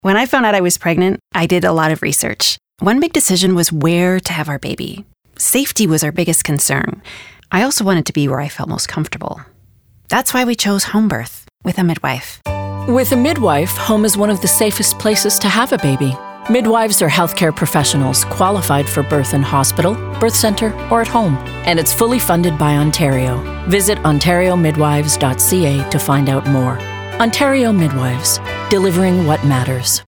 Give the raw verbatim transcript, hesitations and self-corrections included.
When I found out I was pregnant, I did a lot of research. One big decision was where to have our baby. Safety was our biggest concern. I also wanted to be where I felt most comfortable. That's why we chose home birth with a midwife. With a midwife, home is one of the safest places to have a baby. Midwives are healthcare professionals qualified for birth in hospital, birth center, or at home, and it's fully funded by Ontario. Visit ontario midwives dot c a to find out more. Ontario Midwives, delivering what matters.